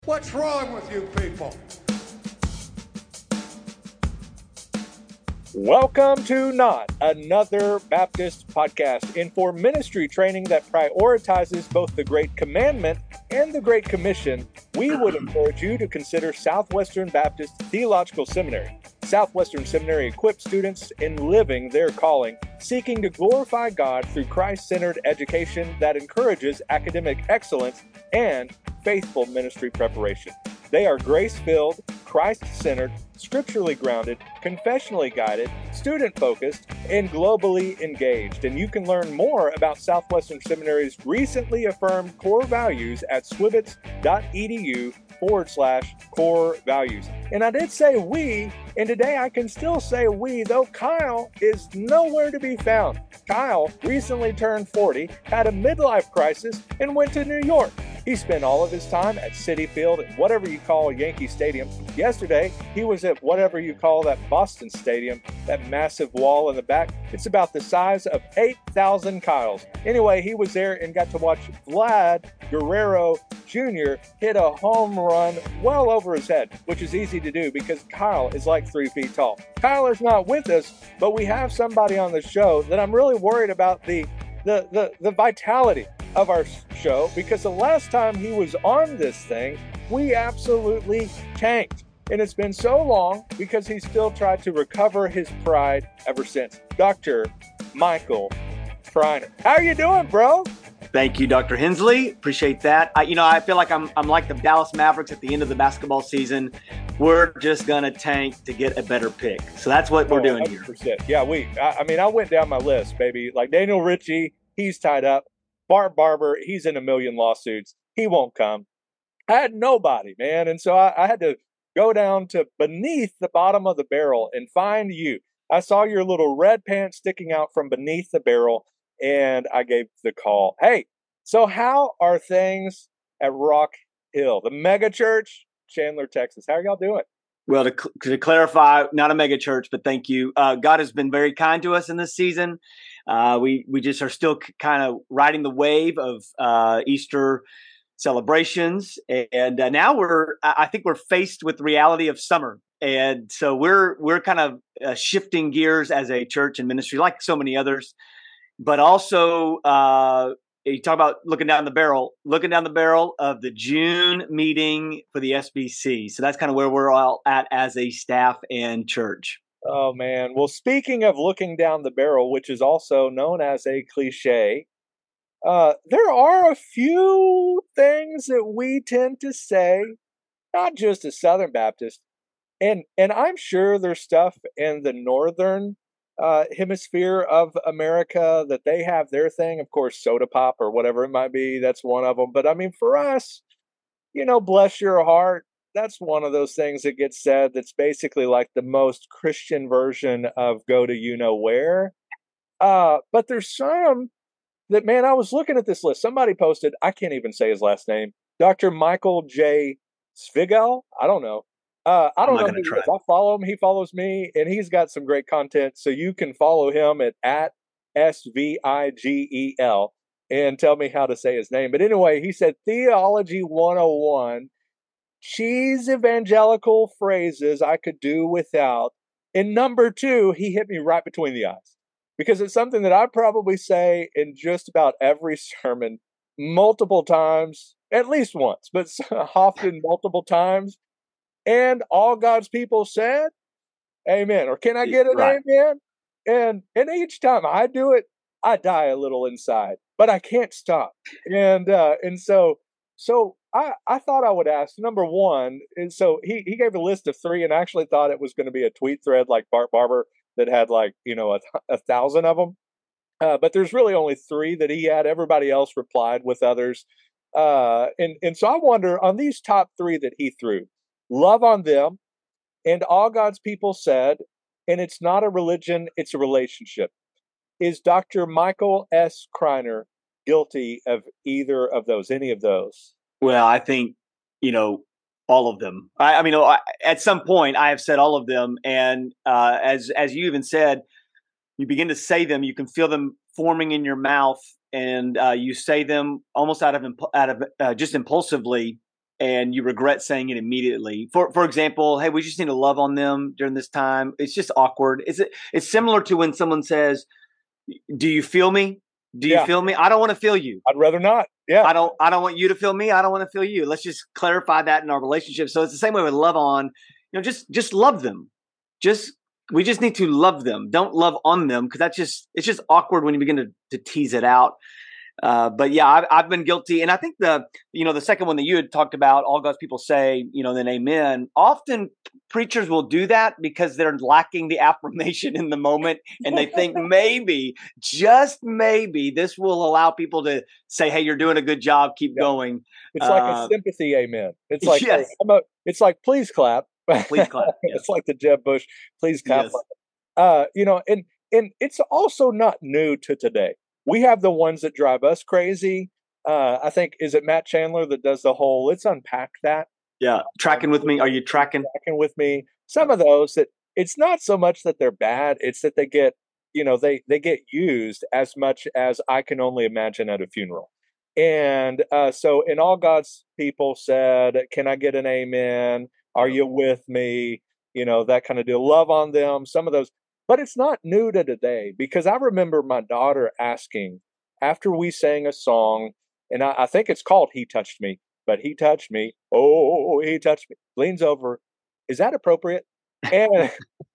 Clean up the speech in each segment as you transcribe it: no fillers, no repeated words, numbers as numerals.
What's wrong with you people? Welcome to Not Another Baptist Podcast, and for ministry training that prioritizes both the Great Commandment and the Great Commission, we would encourage you to consider Southwestern Baptist Theological Seminary. Southwestern Seminary equips students in living their calling, seeking to glorify God through Christ-centered education that encourages academic excellence and faithful ministry preparation. They are grace-filled, Christ-centered, scripturally grounded, confessionally guided, student-focused, and globally engaged. And you can learn more about Southwestern Seminary's recently affirmed core values at swibits.edu/core values. And I did say we, and today I can still say we, though Kyle is nowhere to be found. Kyle recently turned 40, had a midlife crisis, and went to New York. He spent all of his time at Citi Field and whatever you call Yankee Stadium. Yesterday, he was at whatever you call that Boston Stadium, that massive wall in the back. It's about the size of 8,000 Kyles. Anyway, he was there and got to watch Vlad Guerrero Jr. hit a home run well over his head, which is easy to do because Kyle is like 3 feet tall. Kyle is not with us, but we have somebody on the show that I'm really worried about the vitality of our show, because the last time he was on this thing, we absolutely tanked. And it's been so long because he's still tried to recover his pride ever since. Dr. Michael Schreiner. How are you doing, bro? Thank you, Dr. Hensley. Appreciate that. I feel like I'm like the Dallas Mavericks at the end of the basketball season. We're just going to tank to get a better pick. So that's what we're doing 100%. here. Yeah, I went down my list, baby. Like Daniel Ritchie, he's tied up. Bart Barber, he's in a million lawsuits. He won't come. I had nobody, man. And so I had to go down to beneath the bottom of the barrel and find you. I saw your little red pants sticking out from beneath the barrel, and I gave the call. Hey, so how are things at Rock Hill, the mega church, Chandler, Texas? How are y'all doing? Well, to clarify, not a mega church, but thank you. God has been very kind to us in this season. We just are still kind of riding the wave of Easter celebrations, and now I think we're faced with the reality of summer, and so we're kind of shifting gears as a church and ministry, like so many others. But also, you talk about looking down the barrel of the June meeting for the SBC. So that's kind of where we're all at as a staff and church. Oh, man. Well, speaking of looking down the barrel, which is also known as a cliche, there are a few things that we tend to say, not just as Southern Baptists, and I'm sure there's stuff in the northern hemisphere of America that they have their thing. Of course, soda pop or whatever it might be, that's one of them. But I mean, for us, bless your heart, that's one of those things that gets said that's basically like the most Christian version of go to you know where. But there's some that, man, I was looking at this list. Somebody posted, I can't even say his last name, Dr. Michael J. Svigel. I don't know. I don't know who he is. I follow him. He follows me, and he's got some great content. So you can follow him at SVIGEL and tell me how to say his name. But anyway, he said Theology 101, cheese evangelical phrases I could do without. And number 2, he hit me right between the eyes, because it's something that I probably say in just about every sermon multiple times, at least once, but often multiple times. And all God's people said, amen. Or can I get an amen? And each time I do it, I die a little inside, but I can't stop. And so I thought I would ask, number one, and so he gave a list of 3, and I actually thought it was going to be a tweet thread like Bart Barber that had like, 1,000 of them. But there's really only 3 that he had. Everybody else replied with others. And so I wonder, on these top 3 that he threw, love on them, and all God's people said, and it's not a religion, it's a relationship. Is Dr. Michael S. Schreiner guilty of either of those, any of those? Well, I think, all of them. I mean, at some point I have said all of them. And as you even said, you begin to say them, you can feel them forming in your mouth, and you say them almost out of just impulsively. and you regret saying it immediately. For example, hey, we just need to love on them during this time. It's just awkward. It's similar to when someone says, "Do you feel me? Do you Yeah. feel me?" I don't want to feel you. I'd rather not. Yeah. I don't want you to feel me. I don't want to feel you. Let's just clarify that in our relationship. So it's the same way with love on. Just love them. We just need to love them. Don't love on them, because it's just awkward when you begin to tease it out. But yeah, I've been guilty. And I think the second one that you had talked about, all God's people say, then amen. Often preachers will do that because they're lacking the affirmation in the moment. And they think maybe, just maybe, this will allow people to say, hey, you're doing a good job. Keep going. It's like a sympathy amen. It's like, yes. It's like, please clap. Please clap. Yes. It's like the Jeb Bush, please clap. Yes. And it's also not new to today. We have the ones that drive us crazy. I think, is it Matt Chandler that does the whole, let's unpack that. Yeah. Tracking with me. Are you tracking? Tracking with me. Some of those that it's not so much that they're bad. It's that they get, they get used as much as I can only imagine at a funeral. And so in all God's people said, can I get an amen? Are you with me? That kind of deal. Love on them. Some of those. But it's not new to today, because I remember my daughter asking after we sang a song, and I think it's called He Touched Me, but he touched me. Oh, he touched me. Leans over. Is that appropriate? And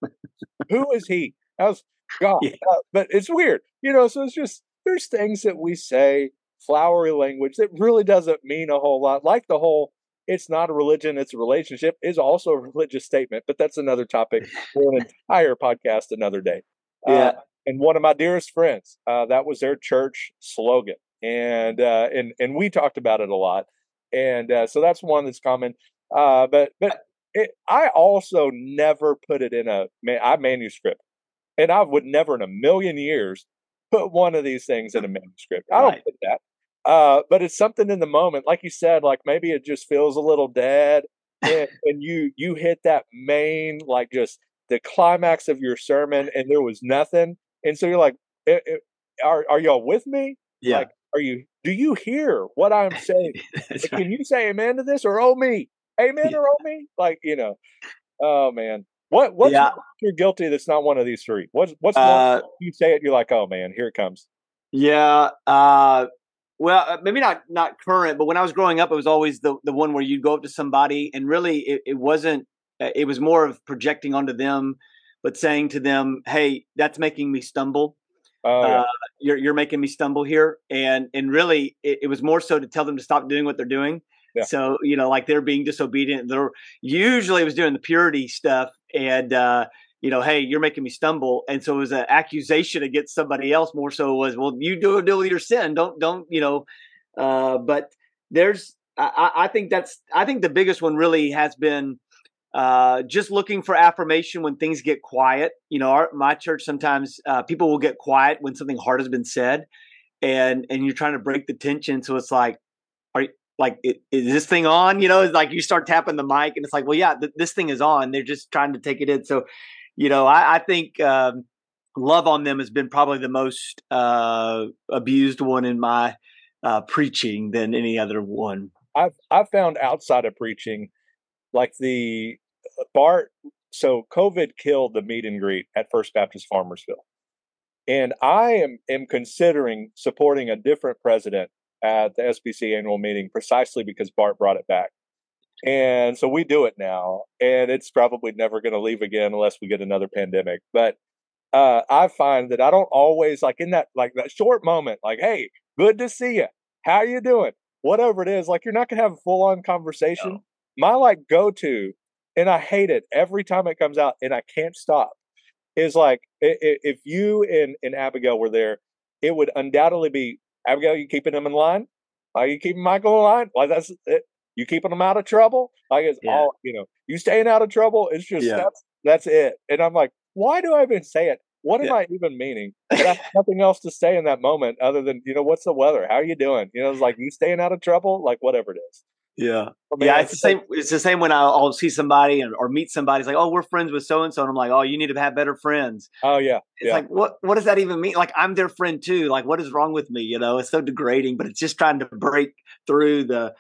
who is he? I was God. Yeah. But it's weird. So it's just, there's things that we say, flowery language that really doesn't mean a whole lot. Like the whole, it's not a religion, it's a relationship, is also a religious statement, but that's another topic for an entire podcast another day. Yeah. And one of my dearest friends, that was their church slogan, and we talked about it a lot, and so that's one that's common. But I also never put it in a manuscript, and I would never in a million years put one of these things in a manuscript. I don't put that. But it's something in the moment, like you said, like maybe it just feels a little dead, and you hit that main, like just the climax of your sermon, and there was nothing, and so you're like, are y'all with me? Yeah. Like, do you hear what I'm saying? Can you say amen to this, or oh me, amen, or oh me? Like, oh man, what's you're guilty that's not one of these three? What's one, you say it, you're like, oh man, here it comes. Yeah. Well, maybe not current, but when I was growing up, it was always the one where you'd go up to somebody and really it wasn't, it was more of projecting onto them, but saying to them, hey, that's making me stumble. You're making me stumble here. And really it was more so to tell them to stop doing what they're doing. Yeah. So, like they're being disobedient. Usually it was doing the purity stuff, and, hey, you're making me stumble. And so it was an accusation against somebody else, more so was, well, you deal with your sin. Don't, but I think the biggest one really has been, just looking for affirmation when things get quiet. My church, sometimes, people will get quiet when something hard has been said, and you're trying to break the tension. So it's like, is this thing on? It's like you start tapping the mic and it's like, well, yeah, this thing is on. They're just trying to take it in. So, I think love on them has been probably the most abused one in my preaching than any other one. I've found outside of preaching, like the Bart. So COVID killed the meet and greet at First Baptist Farmersville, and I am considering supporting a different president at the SBC annual meeting precisely because Bart brought it back. And so we do it now, and it's probably never going to leave again unless we get another pandemic. But I find that I don't always, like in that short moment, like, hey, good to see you. How you doing? Whatever it is, like you're not going to have a full on conversation. No. My go-to, and I hate it every time it comes out and I can't stop, is like, if you and Abigail were there, it would undoubtedly be, Abigail, you keeping them in line? Are you keeping Michael in line? Like, that's it. You keeping them out of trouble? Like, it's all, you staying out of trouble. It's just, that's it. And I'm like, why do I even say it? What am I even meaning? But I have nothing else to say in that moment other than, what's the weather? How are you doing? It's like, you staying out of trouble? Like, whatever it is. Yeah. It's the same. It's the same when I'll see somebody or meet somebody. It's like, oh, we're friends with so-and-so. And I'm like, oh, you need to have better friends. Oh yeah. It's like, what does that even mean? Like, I'm their friend too. Like, what is wrong with me? It's so degrading, but it's just trying to break through the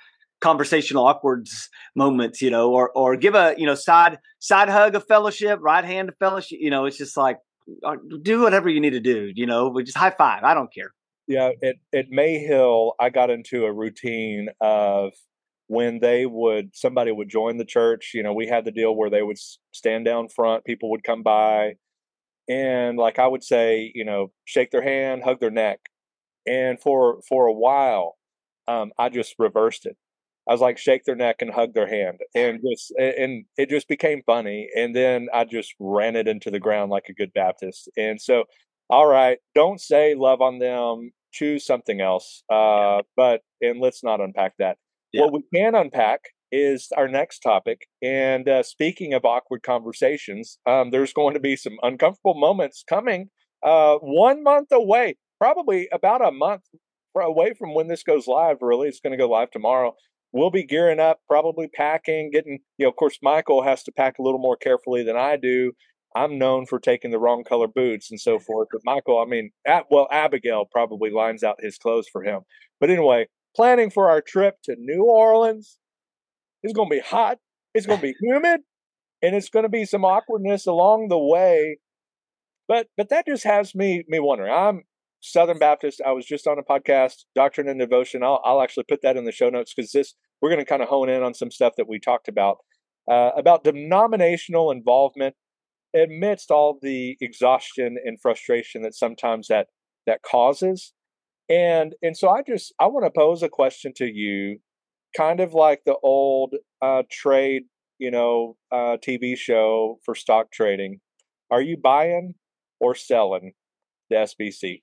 conversational awkward moments, or give a, side hug of fellowship, right hand of fellowship. It's just like, do whatever you need to do, we just high five. I don't care. Yeah, at Mayhill, I got into a routine of when somebody would join the church. We had the deal where they would stand down front, people would come by, and like I would say, shake their hand, hug their neck, and for a while, I just reversed it. I was like, shake their neck and hug their hand, and it just became funny. And then I just ran it into the ground like a good Baptist. And so, all right, don't say love on them. Choose something else. And let's not unpack that. Yeah. What we can unpack is our next topic. And speaking of awkward conversations, there's going to be some uncomfortable moments coming. 1 month away, probably about a month away from when this goes live. Really, it's going to go live tomorrow. We'll be gearing up, probably packing, getting, of course, Michael has to pack a little more carefully than I do. I'm known for taking the wrong color boots and so forth. But Michael, Abigail probably lines out his clothes for him. But anyway, planning for our trip to New Orleans. It's going to be hot. It's going to be humid, and it's going to be some awkwardness along the way. But that just has me wondering. I'm Southern Baptist. I was just on a podcast, Doctrine and Devotion. I'll actually put that in the show notes because we're going to kind of hone in on some stuff that we talked about denominational involvement amidst all the exhaustion and frustration that sometimes that causes. And so I want to pose a question to you, kind of like the old trade, TV show for stock trading. Are you buying or selling the SBC?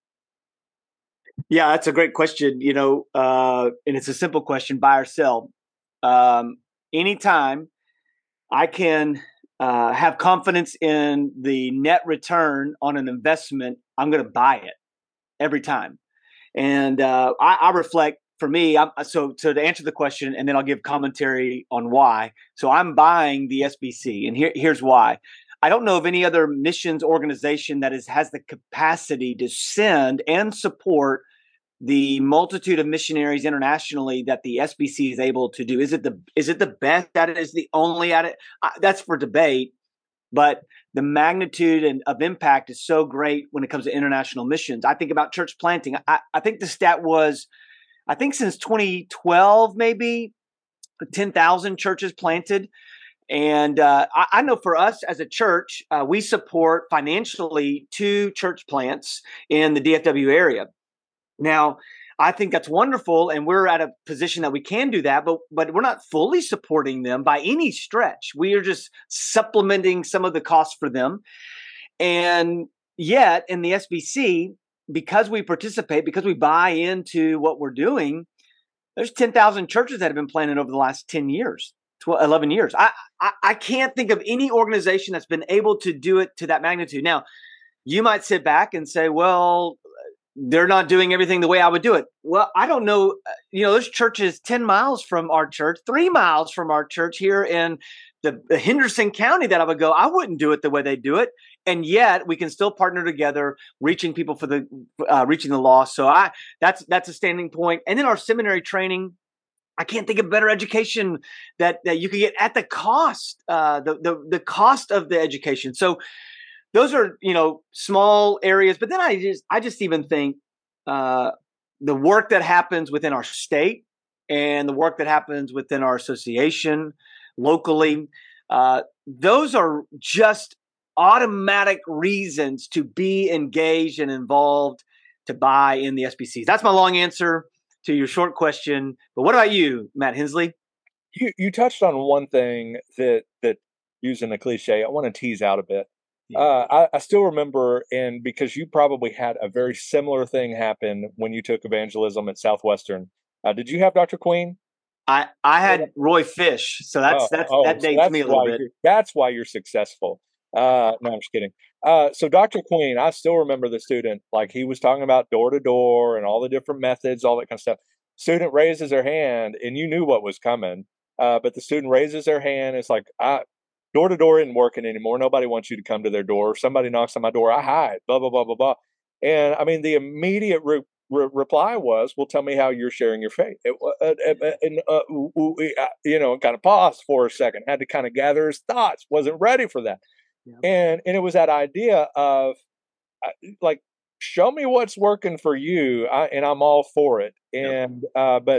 Yeah, that's a great question, and it's a simple question, buy or sell. Anytime I can have confidence in the net return on an investment, I'm going to buy it every time. And I reflect, for me, so to answer the question, and then I'll give commentary on why. So I'm buying the SBC, and here's why. I don't know of any other missions organization that has the capacity to send and support the multitude of missionaries internationally that the SBC is able to do. Is it the best at it? Is the only at it? That's for debate. But the magnitude of impact is so great when it comes to international missions. I think about church planting. I think the stat was, since 2012, maybe 10,000 churches planted. And I know for us as a church, we support financially 2 church plants in the DFW area. Now, I think that's wonderful, and we're at a position that we can do that, but we're not fully supporting them by any stretch. We are just supplementing some of the costs for them. And yet, in the SBC, because we participate, because we buy into what we're doing, there's 10,000 churches that have been planted over the last 10 years, 11 years. I can't think of any organization that's been able to do it to that magnitude. Now, you might sit back and say, well, they're not doing everything the way I would do it. Well, I don't know. There's churches 10 miles from our church, 3 miles from our church here in the Henderson County that I would go, I wouldn't do it the way they do it. And yet we can still partner together, reaching people for reaching the lost. So that's a standing point. And then our seminary training, I can't think of better education that you could get at the cost, the cost of the education. So those are, small areas. But then I just even think the work that happens within our state and the work that happens within our association locally, those are just automatic reasons to be engaged and involved, to buy in the SBCs. That's my long answer to your short question. But what about you, Matt Hensley? You touched on one thing that using a cliche, I want to tease out a bit. I still remember, and because you probably had a very similar thing happen when you took evangelism at Southwestern. Did you have Dr. Queen? I had Roy Fish, so that dates me a little bit. That's why you're successful. No, I'm just kidding. So Dr. Queen, I still remember the student, like he was talking about door to door and all the different methods, all that kind of stuff. Student raises their hand, and you knew what was coming. But the student raises their hand. It's like, door to door isn't working anymore. Nobody wants you to come to their door. Somebody knocks on my door, I hide, blah, blah, blah, blah, blah. And I mean, the immediate reply was, "Well, tell me how you're sharing your faith." Kind of paused for a second, had to kind of gather his thoughts, wasn't ready for that, Yeah. and it was that idea of like, show me what's working for you, and I'm all for it. Yep. And but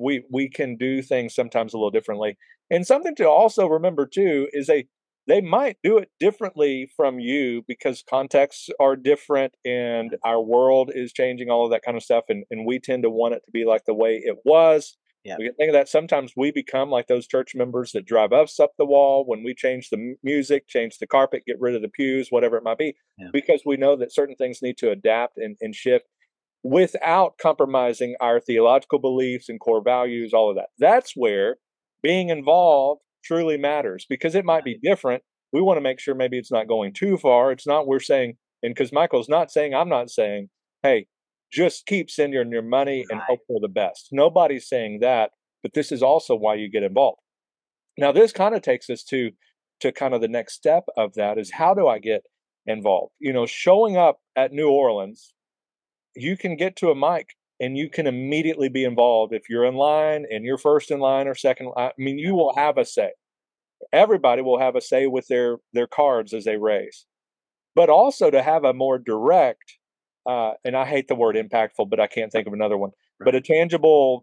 we can do things sometimes a little differently. And something to also remember too is they might do it differently from you because contexts are different and our world is changing, all of that kind of stuff. And we tend to want it to be like the way it was. Yeah. We can think of that. Sometimes we become like those church members that drive us up the wall when we change the music, change the carpet, get rid of the pews, whatever it might be, Yeah. because we know that certain things need to adapt and shift without compromising our theological beliefs and core values, all of that. That's where being involved truly matters because it might be different. We want to make sure maybe it's not going too far. It's not, we're saying, and because Michael's not saying, I'm not saying, hey, just keep sending your money and hope for the best. Nobody's saying that, but this is also why you get involved. Now, this kind of takes us to kind of the next step of that is, how do I get involved? Showing up at New Orleans, you can get to a mic and you can immediately be involved if you're in line and you're first in line or second. I mean, you will have a say. Everybody will have a say with their cards as they raise, but also to have a more direct, and I hate the word impactful, but I can't think of another one. But a tangible,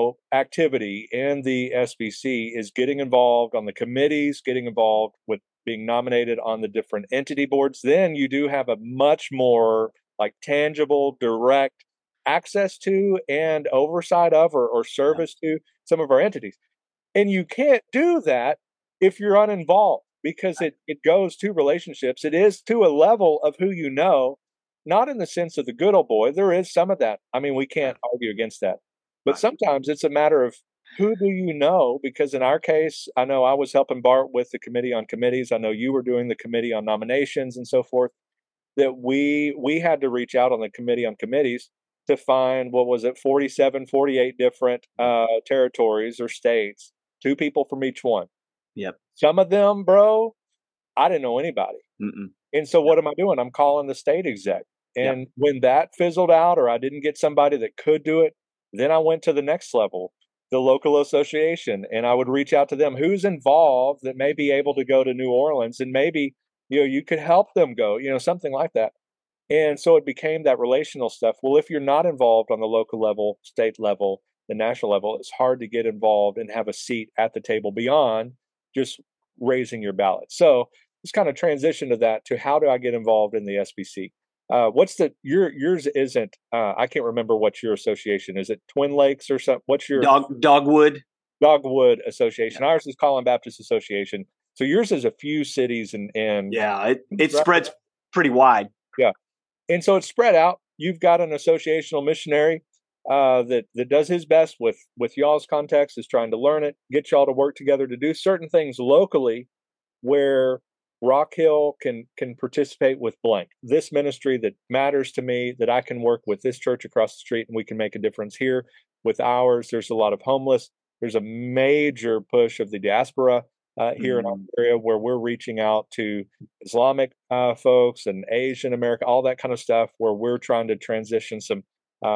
activity in the SBC is getting involved on the committees, getting involved with being nominated on the different entity boards. Then you do have a much more like tangible, direct access to and oversight of or service to some of our entities. And you can't do that if you're uninvolved because it goes to relationships. It is to a level of who you know, not in the sense of the good old boy. There is some of that. I mean, we can't argue against that. But sometimes it's a matter of who do you know? Because in our case, I know I was helping Bart with the committee on committees. I know you were doing the committee on nominations and so forth. That we had to reach out on the committee on committees to find, what was it, 47, 48 different territories or states, 2 people from each one. Yep. Some of them, bro, I didn't know anybody. Mm-mm. And so what am I doing? I'm calling the state exec. And when that fizzled out or I didn't get somebody that could do it, then I went to the next level, the local association, and I would reach out to them. Who's involved that may be able to go to New Orleans and maybe, you could help them go, something like that. And so it became that relational stuff. Well, if you're not involved on the local level, state level, the national level, it's hard to get involved and have a seat at the table beyond just raising your ballot. So it's kind of transition to that, to how do I get involved in the SBC? What's yours isn't, I can't remember what your association is. It Twin Lakes or something? What's your Dogwood Association? Yeah. Ours is Collin Baptist Association. So yours is a few cities and yeah, it spreads pretty wide. Yeah. And so it's spread out. You've got an associational missionary that does his best with y'all's context, is trying to learn it, get y'all to work together to do certain things locally where Rock Hill can participate with blank. This ministry that matters to me, that I can work with this church across the street and we can make a difference here with ours. There's a lot of homeless. There's a major push of the diaspora here in our area where we're reaching out to Islamic folks and Asian America, all that kind of stuff, where we're trying to transition some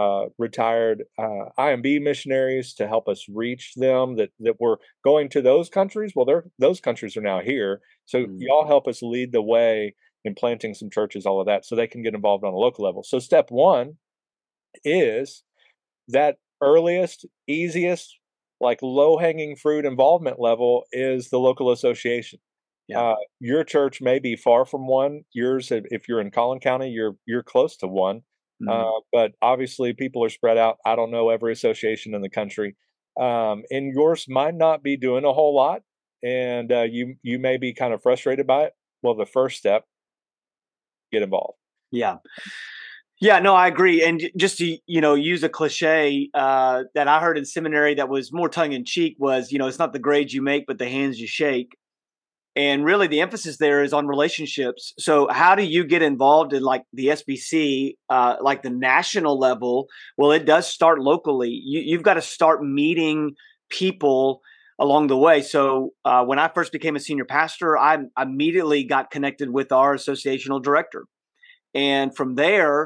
retired IMB missionaries to help us reach them that were going to those countries. Well, those countries are now here. So y'all help us lead the way in planting some churches, all of that, so they can get involved on a local level. So step one is that earliest, easiest, like low-hanging fruit involvement level is the local association. Yeah. Your church may be far from one. Yours, if you're in Collin County, you're close to one. But obviously people are spread out. I don't know every association in the country. And yours might not be doing a whole lot. And you may be kind of frustrated by it. Well, the first step, get involved. Yeah. Yeah, no, I agree. And just to, use a cliche that I heard in seminary that was more tongue in cheek was, it's not the grades you make, but the hands you shake. And really the emphasis there is on relationships. So how do you get involved in like the SBC, like the national level? Well, it does start locally. You've got to start meeting people along the way. So when I first became a senior pastor, I immediately got connected with our associational director. And from there,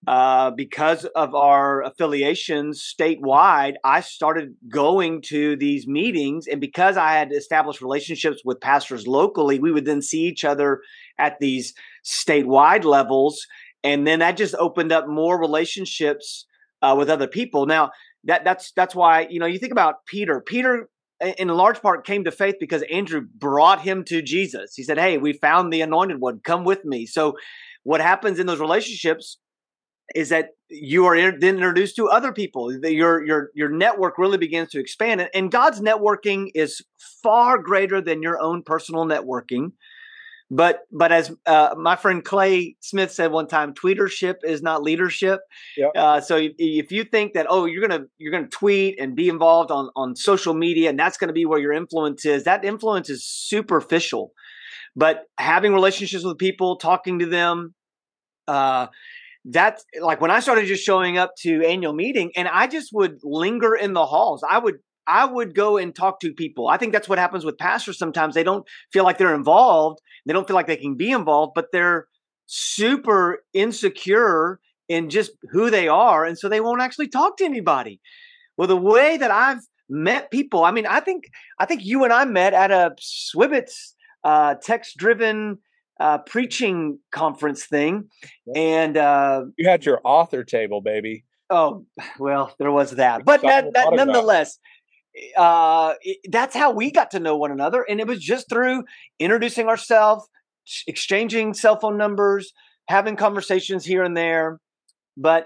because of our affiliations statewide, I started going to these meetings. And because I had established relationships with pastors locally, we would then see each other at these statewide levels. And then that just opened up more relationships with other people. Now, that's why, you think about Peter. Peter, in large part, came to faith because Andrew brought him to Jesus. He said, "Hey, we found the anointed one. Come with me." So what happens in those relationships is that you are then introduced to other people. Your network really begins to expand, and God's networking is far greater than your own personal networking. But as my friend Clay Smith said one time, tweetership is not leadership. Yep. So if you think that you're gonna tweet and be involved on social media and that's gonna be where your influence is, that influence is superficial. But having relationships with people, talking to them, that's like when I started just showing up to annual meeting and I just would linger in the halls. I would go and talk to people. I think that's what happens with pastors sometimes. They don't feel like they're involved. They don't feel like they can be involved, but they're super insecure in just who they are. And so they won't actually talk to anybody. Well, the way that I've met people, I mean, I think you and I met at a Swibbits text-driven preaching conference thing. And You had your author table, baby. oh, well, there was that. But that nonetheless, that's how we got to know one another. And it was just through introducing ourselves, exchanging cell phone numbers, having conversations here and there. But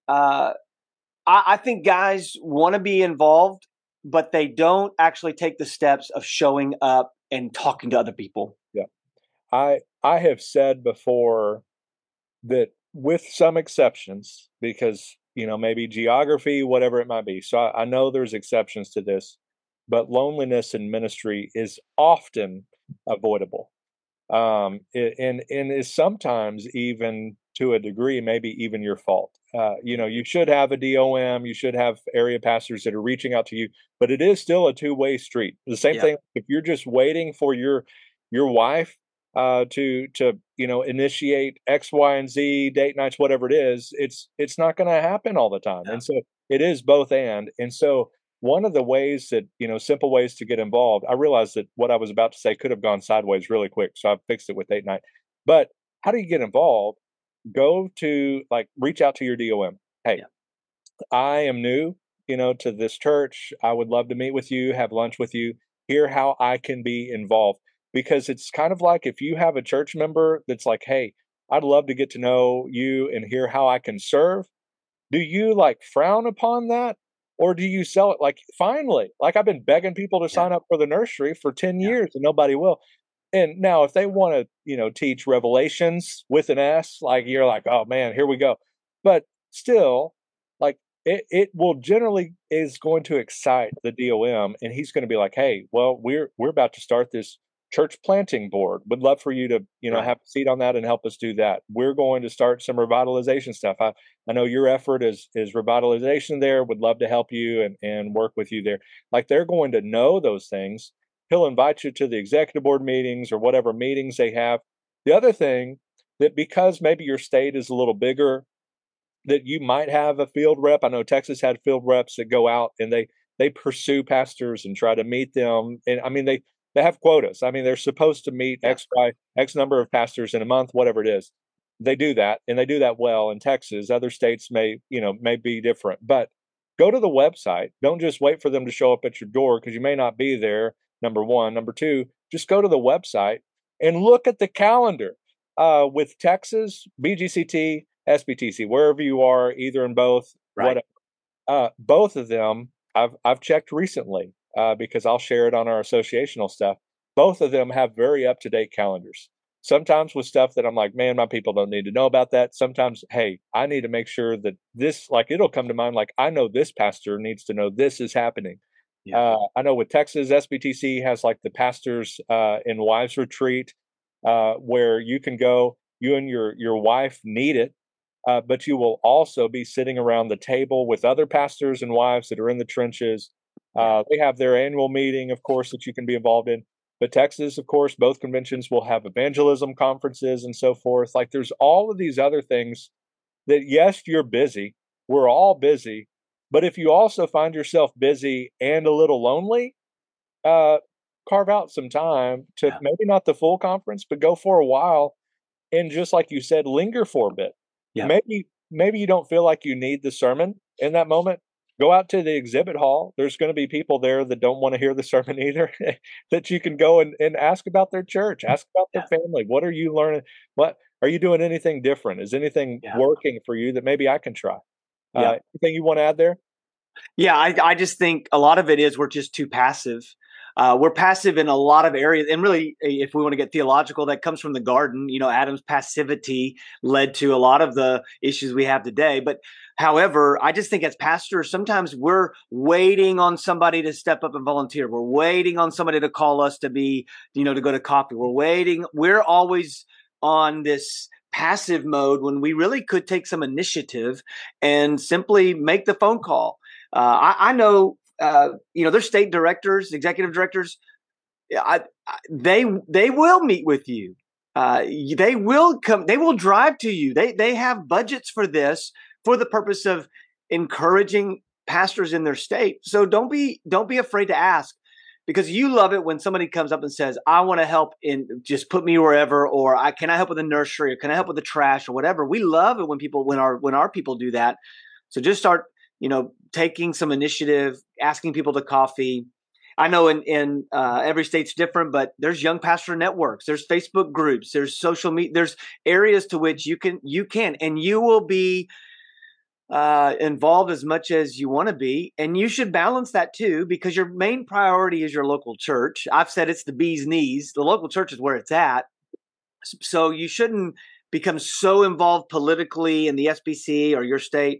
I think guys want to be involved, but they don't actually take the steps of showing up and talking to other people. Yeah. I have said before that with some exceptions, because maybe geography, whatever it might be. So I know there's exceptions to this, but loneliness in ministry is often avoidable, and is sometimes even to a degree maybe even your fault. You should have a DOM, you should have area pastors that are reaching out to you, but it is still a two-way street. The same thing if you're just waiting for your wife to initiate X, Y, and Z date nights, whatever it is. It's not going to happen all the time, and so it is both and so one of the ways that simple ways to get involved. I realized that what I was about to say could have gone sideways really quick, so I fixed it with date night. But how do you get involved? Go to reach out to your DOM. Hey, I am new, to this church. I would love to meet with you, have lunch with you, hear how I can be involved. Because it's kind of like if you have a church member that's like, hey, I'd love to get to know you and hear how I can serve. Do you frown upon that? Or do you sell it finally? I've been begging people to sign up for the nursery for 10 years and nobody will. And now if they want to, teach Revelations with an S, you're like, oh man, here we go. But still, it will generally is going to excite the DOM, and he's going to be like, hey, well, we're about to start this church planting board. Would love for you to, have a seat on that and help us do that. We're going to start some revitalization stuff. I know your effort is revitalization there. Would love to help you and work with you there. They're going to know those things. He'll invite you to the executive board meetings or whatever meetings they have. The other thing that because maybe your state is a little bigger, that you might have a field rep. I know Texas had field reps that go out and they pursue pastors and try to meet them. And I mean, they have quotas. I mean, they're supposed to meet X number of pastors in a month, whatever it is. They do that, and they do that well in Texas. Other states may be different, but go to the website. Don't just wait for them to show up at your door because you may not be there. Number one. Number two, just go to the website and look at the calendar. With Texas, BGCT, SBTC, wherever you are, either in both, whatever. Both of them, I've checked recently because I'll share it on our associational stuff. Both of them have very up-to-date calendars. Sometimes with stuff that I'm like, man, my people don't need to know about that. Sometimes, hey, I need to make sure that this, it'll come to mind, I know this pastor needs to know this is happening. I know with Texas, SBTC has the pastors and wives retreat where you can go, you and your wife need it. But you will also be sitting around the table with other pastors and wives that are in the trenches. They have their annual meeting, of course, that you can be involved in. But Texas, of course, both conventions will have evangelism conferences and so forth. There's all of these other things that yes, you're busy. We're all busy. But if you also find yourself busy and a little lonely, uh, carve out some time to Yeah. maybe not the full conference, but go for a while and just like you said, linger for a bit. Yeah. Maybe you don't feel like you need the sermon in that moment. Go out to the exhibit hall. There's going to be people there that don't want to hear the sermon either, that you can go and ask about their church, ask about their Yeah. family. What are you learning? What are you doing anything different? Is anything Yeah. working for you that maybe I can try? Yeah. Anything you want to add there? Yeah, I just think a lot of it is we're just too passive. We're passive in a lot of areas. And really, if we want to get theological, that comes from the garden. Adam's passivity led to a lot of the issues we have today. But however, I just think as pastors, sometimes we're waiting on somebody to step up and volunteer. We're waiting on somebody to call us to be, to go to coffee. We're waiting. We're always on this passive mode when we really could take some initiative and simply make the phone call. I know, there's state directors, executive directors. They will meet with you. They will come. They will drive to you. They have budgets for this for the purpose of encouraging pastors in their state. So don't be afraid to ask, because you love it when somebody comes up and says, "I want to help in just put me wherever," or can I help with the nursery, or can I help with the trash, or whatever. We love it when our people do that. So just start, taking some initiative, asking people to coffee. I know in every state's different, but there's young pastor networks, there's Facebook groups, there's social media, there's areas to which you can, and you will be involved as much as you want to be. And you should balance that too, because your main priority is your local church. I've said it's the bee's knees. The local church is where it's at. So you shouldn't become so involved politically in the SBC or your state.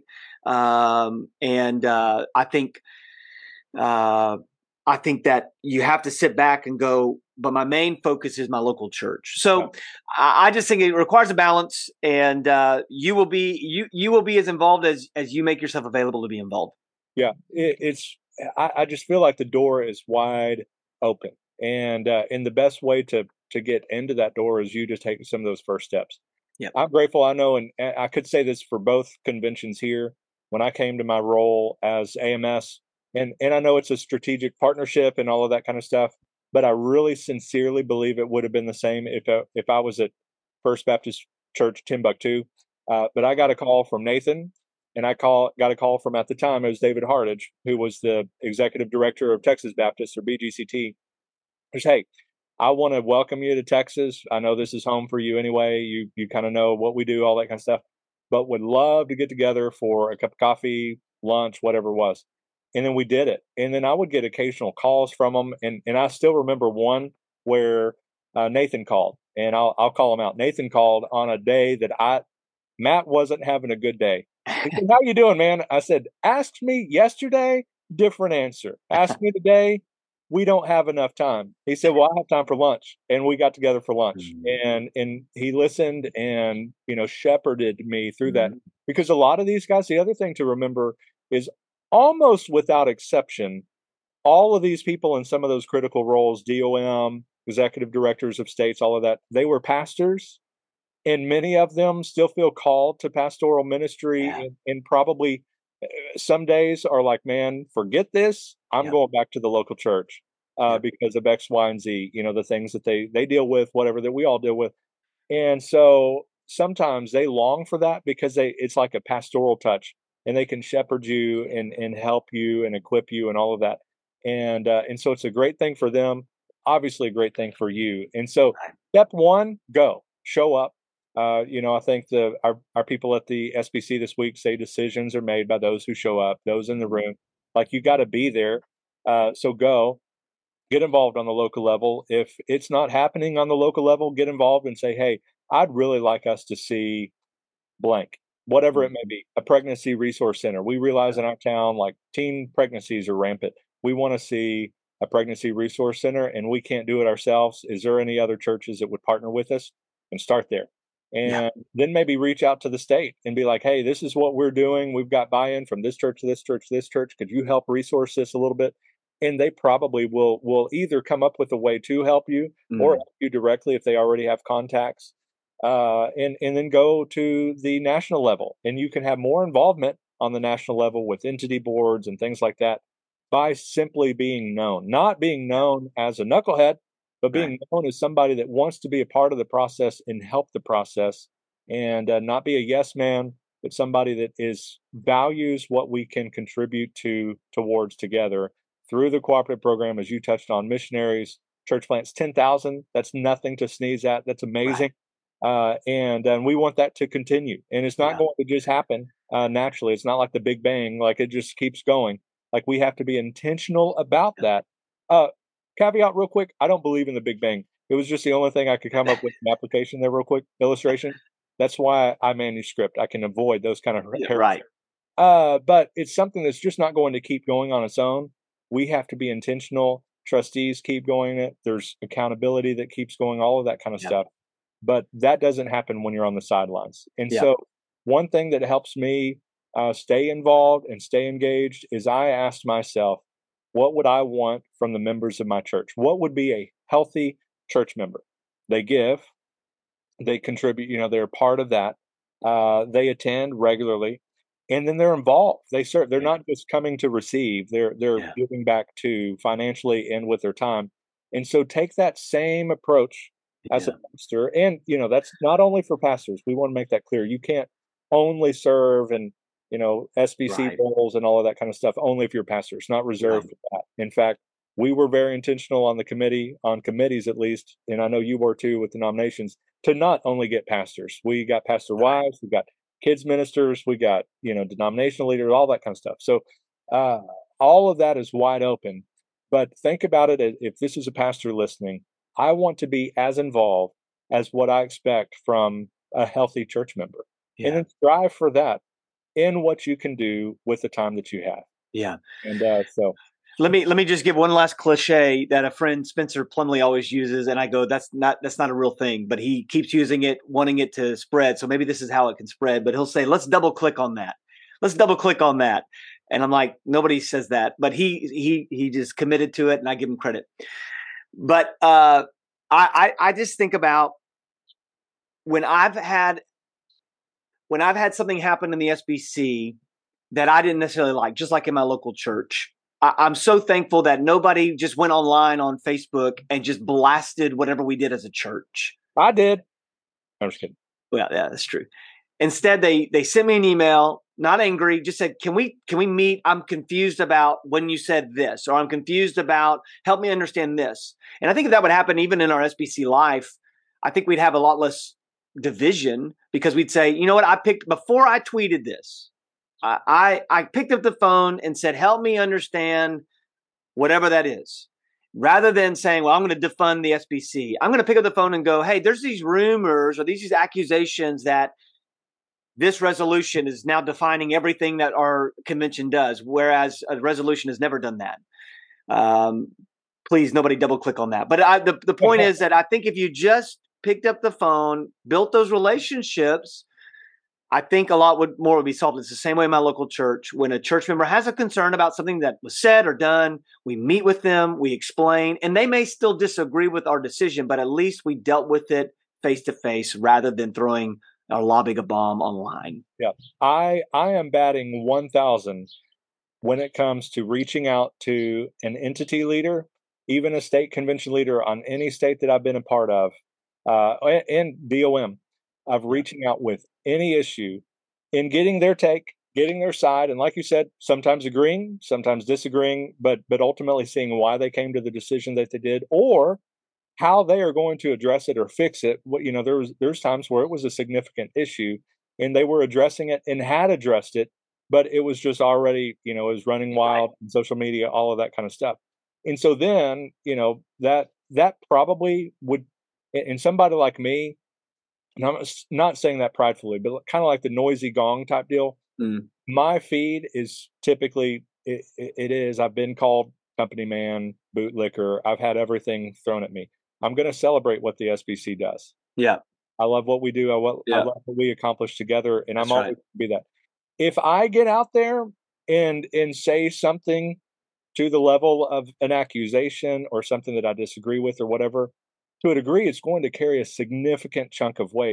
I think that you have to sit back and go, but my main focus is my local church. So I just think it requires a balance, and you will be as involved as you make yourself available to be involved. Yeah, I just feel like the door is wide open, and the best way to get into that door is you just taking some of those first steps. Yep. I'm grateful. I know, and I could say this for both conventions here. When I came to my role as AMS, and I know it's a strategic partnership and all of that kind of stuff, but I really sincerely believe it would have been the same if I was at First Baptist Church Timbuktu. But I got a call from Nathan, and got a call from, at the time it was David Hartage, who was the executive director of Texas Baptist, or BGCT. Just, hey, I want to welcome you to Texas. I know this is home for you anyway. You kind of know what we do, all that kind of stuff, but would love to get together for a cup of coffee, lunch, whatever it was. And then we did it. And then I would get occasional calls from them, and I still remember one where Nathan called, and I'll call him out. Nathan called on a day that Matt wasn't having a good day. He said, "How you doing, man?" I said, "Asked me yesterday, different answer. Ask me today, we don't have enough time." He said, "Well, I have time for lunch," and we got together for lunch, and he listened and shepherded me through that, because a lot of these guys. The other thing to remember is, almost without exception, all of these people in some of those critical roles, DOM, executive directors of states, all of that, they were pastors, and many of them still feel called to pastoral ministry, Yeah. and probably some days are like, "Man, forget this. I'm going back to the local church because of X, Y, and Z." The things that they deal with, whatever that we all deal with, and so sometimes they long for that because it's like a pastoral touch, and they can shepherd you and help you and equip you and all of that, and so it's a great thing for them. Obviously, a great thing for you. And so, step one, go show up. I think our people at the SBC this week say decisions are made by those who show up, those in the room. Like, you got to be there. So go, get involved on the local level. If it's not happening on the local level, get involved and say, "Hey, I'd really like us to see blank, whatever it may be, a pregnancy resource center. We realize in our town, like, teen pregnancies are rampant. We want to see a pregnancy resource center, and we can't do it ourselves. Is there any other churches that would partner with us?" And start there. And then maybe reach out to the state and be like, "Hey, this is what we're doing. We've got buy-in from this church to this church to this church. Could you help resource this a little bit?" And they probably will either come up with a way to help you or help you directly if they already have contacts. and then go to the national level. And you can have more involvement on the national level with entity boards and things like that by simply being known, not being known as a knucklehead, but Right. being known as somebody that wants to be a part of the process and help the process, and not be a yes man, but somebody that is values what we can contribute towards together through the cooperative program, as you touched on, missionaries, church plants, 10,000. That's nothing to sneeze at. That's Right. amazing. And we want that to continue. And it's not Yeah. going to just happen naturally. It's not like the Big Bang, like it just keeps going. Like we have to be intentional about that. Uh, Caveat real quick, I don't believe in the Big Bang. It was just the only thing I could come up with an application there real quick, illustration. That's why I manuscript. I can avoid those kind of Yeah. heresies. Right. But it's something that's just not going to keep going on its own. We have to be intentional. Trustees keep going it. There's accountability that keeps going, all of that kind of Yeah. stuff. But that doesn't happen when you're on the sidelines. And Yeah. so, one thing that helps me stay involved and stay engaged is I asked myself, what would I want from the members of my church? What would be a healthy church member? They give, they contribute, they're part of that. They attend regularly, and then they're involved. They serve. They're Yeah. not just coming to receive. They're Yeah. giving back to financially and with their time. And so take that same approach as a Yeah. pastor. And that's not only for pastors. We want to make that clear. You can't only serve and SBC Right. roles and all of that kind of stuff only if you're a pastor. It's not Right. reserved for that. In fact, we were very intentional on the committee, on committees at least, and I know you were too with the nominations, to not only get pastors. We got pastor Right. wives, we got kids ministers, we got denominational leaders, all that kind of stuff. So uh, all of that is wide open. But think about it: if this is a pastor listening, I want to be as involved as what I expect from a healthy church member, and Yeah. then strive for that in what you can do with the time that you have. Yeah. And so, Let me just give one last cliche that a friend Spencer Plumley always uses, and I go, that's not a real thing, but he keeps using it, wanting it to spread. So maybe this is how it can spread. But he'll say, "Let's double click on that. Let's double click on that." And I'm like, nobody says that, but he just committed to it, and I give him credit. But I just think about when I've had something happen in the SBC that I didn't necessarily like, just like in my local church. I'm so thankful that nobody just went online on Facebook and just blasted whatever we did as a church. I did. I'm just kidding. Well, yeah, that's true. Instead, they sent me an email, not angry, just said, "Can we meet? I'm confused about when you said this, or I'm confused about help me understand this." And I think if that would happen even in our SBC life, I think we'd have a lot less division because we'd say, "You know what? Before I tweeted this. I picked up the phone and said, help me understand whatever that is. Rather than saying, well, I'm going to defund the SBC, I'm going to pick up the phone and go, hey, there's these rumors or these accusations that this resolution is now defining everything that our convention does, whereas a resolution has never done that. Please, nobody double click on that. But the point is that I think if you just picked up the phone, built those relationships, I think a lot more would be solved. It's the same way in my local church. When a church member has a concern about something that was said or done, we meet with them, we explain, and they may still disagree with our decision, but at least we dealt with it face to face rather than throwing or lobbing a bomb online. Yeah, I am batting 1,000 when it comes to reaching out to an entity leader, even a state convention leader on any state that I've been a part of, and DOM, of reaching out with any issue and getting their take, getting their side, and like you said, sometimes agreeing, sometimes disagreeing, but ultimately seeing why they came to the decision that they did, or how they are going to address it or fix it. There's times where it was a significant issue, and they were addressing it and had addressed it, but it was just already, it was running wild in social media, all of that kind of stuff. And so then, that probably would, in somebody like me, and I'm not saying that pridefully, but kind of like the noisy gong type deal. Mm. My feed is typically, it is, I've been called company man, bootlicker. I've had everything thrown at me. I'm going to celebrate what the SBC does. Yeah. I love what we do. I love what we accomplish together, and I'm That's always right. going to be that. If I get out there and say something to the level of an accusation or something that I disagree with or whatever, to a degree, it's going to carry a significant chunk of weight.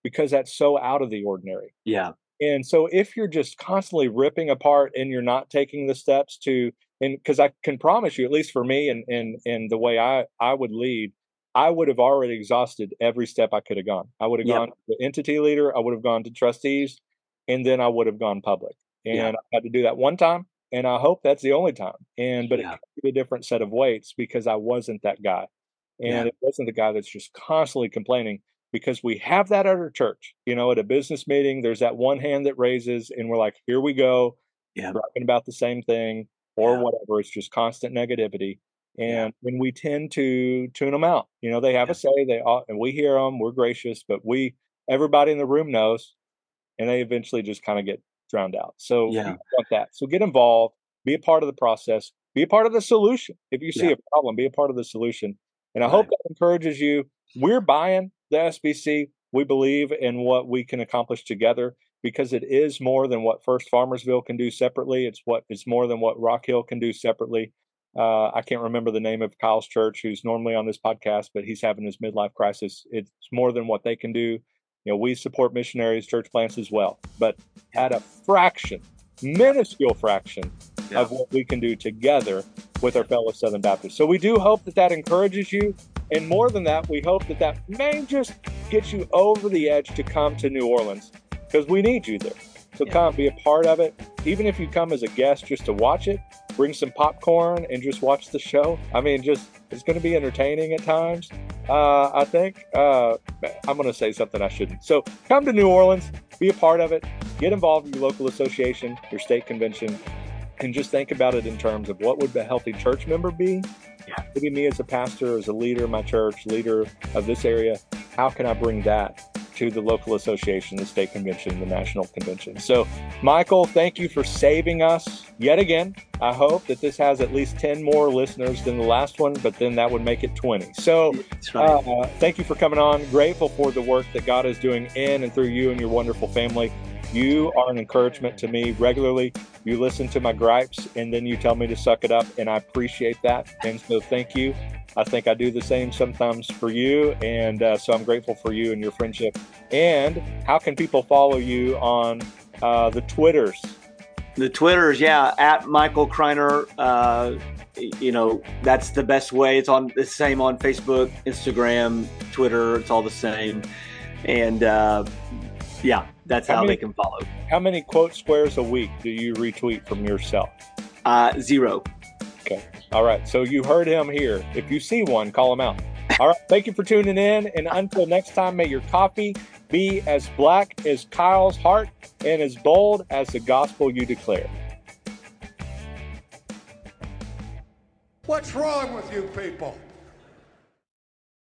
because that's so out of the ordinary. Yeah. And so if you're just constantly ripping apart and you're not taking the steps to, and because I can promise you, at least for me and the way I would lead, I would have already exhausted every step I could have gone. I would have Yep. gone to the entity leader, I would have gone to trustees, and then I would have gone public. Yeah. And I had to do that one time, and I hope that's the only time. But it Yeah. could be a different set of weights because I wasn't that guy. Yeah. And it wasn't the guy that's just constantly complaining, because we have that at our church. At a business meeting, there's that one hand that raises, and we're like, here we go, Yeah. talking about the same thing or Yeah. whatever. It's just constant negativity. Yeah. And we tend to tune them out. They have Yeah. a say, and we hear them, we're gracious, but everybody in the room knows, and they eventually just kind of get drowned out. So you Yeah. don't want that. So get involved, be a part of the process, be a part of the solution. If you see Yeah. a problem, be a part of the solution. And I Right. hope that encourages you. We're buying the SBC. We believe in what we can accomplish together, because it is more than what First Farmersville can do separately. It's more than what Rock Hill can do separately. I can't remember the name of Kyle's church, who's normally on this podcast, but he's having his midlife crisis. It's more than what they can do. We support missionaries, church plants as well, but at a fraction, minuscule fraction of what we can do together with our fellow Southern Baptists. So we do hope that encourages you. And more than that, we hope that may just get you over the edge to come to New Orleans, because we need you there. So come be a part of it. Even if you come as a guest just to watch it, bring some popcorn and just watch the show. I mean, it's going to be entertaining at times. I think I'm going to say something I shouldn't. So come to New Orleans, be a part of it, get involved in your local association, your state convention, and just think about it in terms of what would a healthy church member be? Maybe me as a pastor, as a leader of my church, leader of this area, how can I bring that to the local association, the state convention, the national convention? So, Michael, thank you for saving us yet again. I hope that this has at least 10 more listeners than the last one, but then that would make it 20. So thank you for coming on. Grateful for the work that God is doing in and through you and your wonderful family. You are an encouragement to me regularly. You listen to my gripes and then you tell me to suck it up, and I appreciate that. And so thank you. I think I do the same sometimes for you. And so I'm grateful for you and your friendship. And how can people follow you on the Twitters? The Twitters, at Michael Kreiner. That's the best way. It's on the same on Facebook, Instagram, Twitter. It's all the same. And that's how they can follow. How many quote squares a week do you retweet from yourself? 0. Okay. All right. So you heard him here. If you see one, call him out. All right. Thank you for tuning in. And until next time, may your coffee be as black as Kyle's heart and as bold as the gospel you declare. What's wrong with you people?